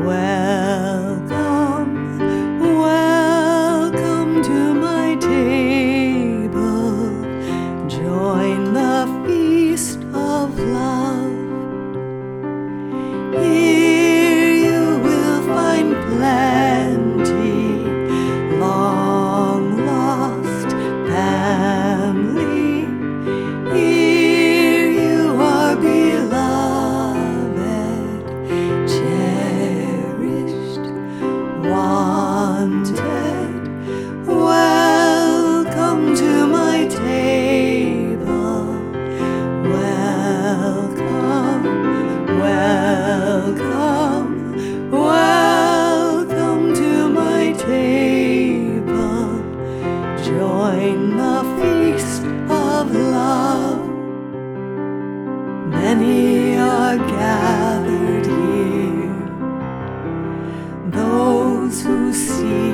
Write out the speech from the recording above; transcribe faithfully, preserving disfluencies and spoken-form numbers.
Welcome, welcome to my table. Join the feast of love. Here you will find plenty, long lost family. Here you are beloved, cherished, wanted. Welcome to my table. Welcome, welcome, welcome to my table. Join the feast of love. Many are gathered here, those who see